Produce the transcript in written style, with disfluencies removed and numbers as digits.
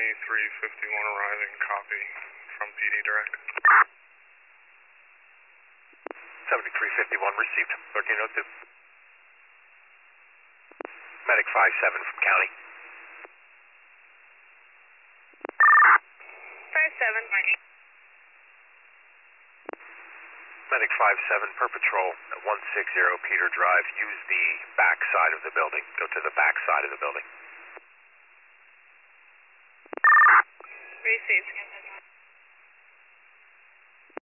7351 arriving, copy from PD direct. 7351 received, 1302. Medic 57 from county. 57. Medic 57 per patrol at 160 Peter Drive. Use the back side of the building. Go to the back side of the building. Received.